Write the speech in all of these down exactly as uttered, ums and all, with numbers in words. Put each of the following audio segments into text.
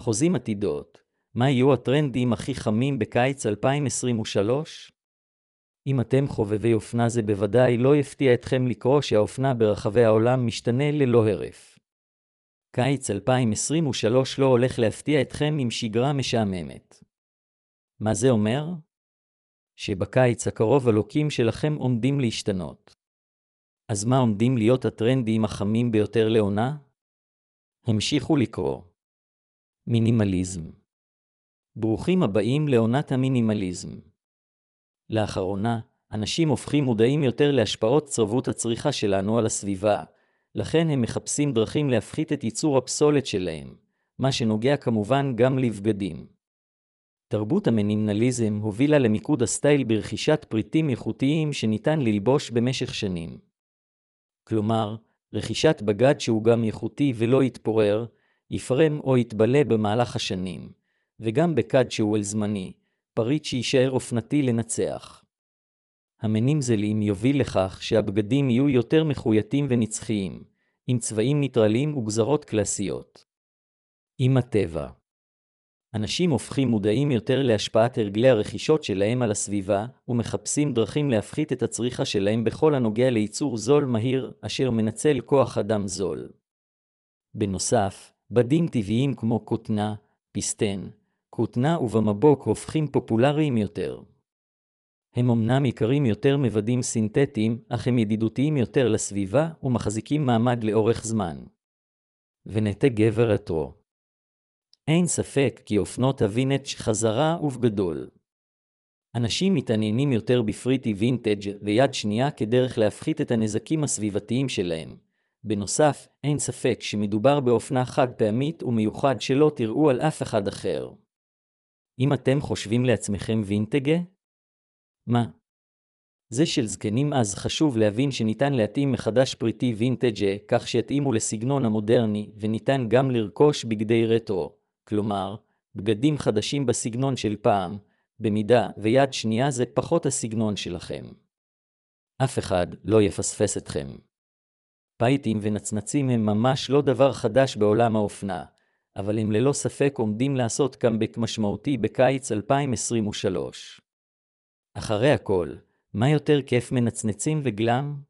חוזים עתידות, מה יהיו הטרנדים הכי חמים בקיץ אלפיים עשרים ושלוש? אם אתם חובבי אופנה זה בוודאי לא יפתיע אתכם לקרוא שהאופנה ברחבי העולם משתנה ללא הרף. קיץ אלפיים עשרים ושלוש לא הולך להפתיע אתכם עם שגרה משעממת. מה זה אומר? שבקיץ הקרוב הלוקים שלכם עומדים להשתנות. אז מה עומדים להיות הטרנדים החמים ביותר לעונה? המשיכו לקרוא. מינימליזם. ברוכים הבאים לעונת המינימליזם. לאחרונה, אנשים הופכים מודעים יותר להשפעות צרבות הצריכה שלנו על הסביבה, לכן הם מחפשים דרכים להפחית את ייצור הפסולת שלהם, מה שנוגע כמובן גם לבגדים. תרבות המינימליזם הובילה למיקוד הסטייל ברכישת פריטים איכותיים שניתן ללבוש במשך שנים. כלומר, רכישת בגד שהוא גם איכותי ולא יתפורר, יפרם או יתבלה במהלך השנים, וגם בגד שהוא אל זמני, פריט שישאר אופנתי לנצח. המינימליזם יוביל לכך שהבגדים יהיו יותר מחויטים ונצחיים, עם צבעים ניטרליים וגזרות קלאסיות. עם הטבע. אנשים הופכים מודעים יותר להשפעת הרגלי הרכישות שלהם על הסביבה, ומחפשים דרכים להפחית את הצריכה שלהם בכל הנוגע לייצור זול מהיר, אשר מנצל כוח אדם זול. בנוסף, בדים טבעיים כמו כותנה, פיסטן, כותנה ובמבוק הופכים פופולריים יותר. הם אמנם יקרים יותר מבדים סינתטיים, אך הם ידידותיים יותר לסביבה ומחזיקים מעמד לאורך זמן. ונטה גבר רטרו. אין ספק כי אופנות הווינטג' חזרה ובגדול. אנשים מתעניינים יותר בפריטי וינטג' ויד שנייה כדרך להפחית את הנזקים הסביבתיים שלהם. בנוסף, אין ספק שמדובר באופנה חד פעמית ומיוחד שלא תראו על אף אחד אחר. אם אתם חושבים לעצמכם וינטג'? מה? זה של זקנים אז חשוב להבין שניתן להתאים מחדש פריטי וינטג' כך שיתאימו לסגנון המודרני וניתן גם לרכוש בגדי רטרו, כלומר, בגדים חדשים בסגנון של פעם, במידה ויד שנייה זה פחות הסגנון שלכם. אף אחד לא יפספס אתכם. פייטים ונצנצים הם ממש לא דבר חדש בעולם האופנה, אבל הם ללא ספק עומדים לעשות קאמבק משמעותי בקיץ אלפיים עשרים ושלוש. אחרי הכל, מה יותר כיף מנצנצים וגלם?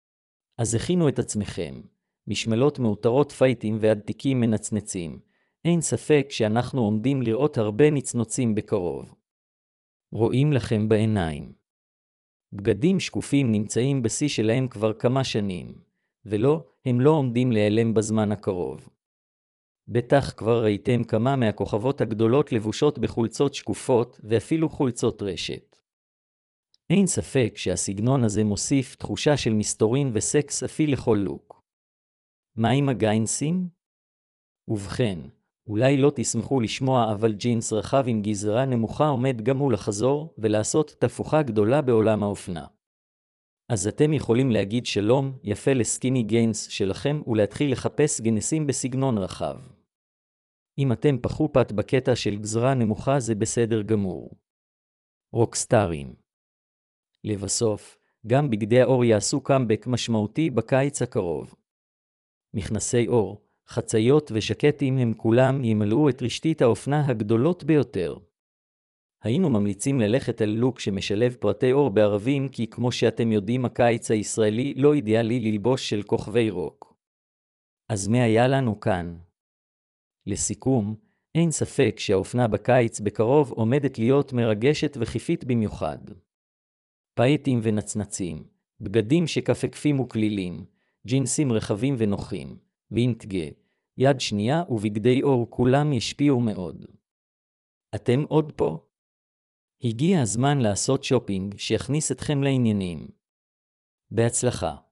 אז הכינו את עצמכם, משמלות מאותרות פייטים ועדתיקים מנצנצים. אין ספק שאנחנו עומדים לראות הרבה נצנוצים בקרוב. רואים לכם בעיניים. בגדים שקופים נמצאים בשיא שלהם כבר כמה שנים, ולא, הם לא עומדים להיעלם בזמן הקרוב. בטח כבר ראיתם כמה מהכוכבות הגדולות לבושות בחולצות שקופות ואפילו חולצות רשת. אין ספק שהסגנון הזה מוסיף תחושה של מסתורין וסקס אפי לכל לוק. מה עם הגיינסים? ובכן, אולי לא תשמחו לשמוע אבל ג'ינס רחב עם גזרה נמוכה עומד גם הוא לחזור ולעשות תפוחה גדולה בעולם האופנה. אז אתם יכולים להגיד שלום יפה לסקיני גיינס שלכם ולהתחיל לחפש גנסים בסגנון רחב. אם אתם פחו פת בקטע של גזרה נמוכה זה בסדר גמור. רוקסטארים. לבסוף, גם בגדי האור יעשו קאמבק משמעותי בקיץ הקרוב. מכנסי אור, חצאיות ושקטים הם כולם ימלאו את רשתית האופנה הגדולות ביותר. היינו ממליצים ללכת על לוק שמשלב פרטי אור בערבים כי כמו שאתם יודעים הקיץ הישראלי לא אידיאלי ללבוש של כוכבי רוק. אז מה היה לנו כאן? לסיכום, אין ספק שהאופנה בקיץ בקרוב עומדת להיות מרגשת וחיפית במיוחד. פייטים ונצנצים, בגדים שכפכפים וכלילים, ג'ינסים רחבים ונוחים, וינטג', יד שנייה ובגדי אור כולם ישפיעו מאוד. אתם עוד פה? הגיע הזמן לעשות שופינג שיכניס אתכם לעניינים. בהצלחה.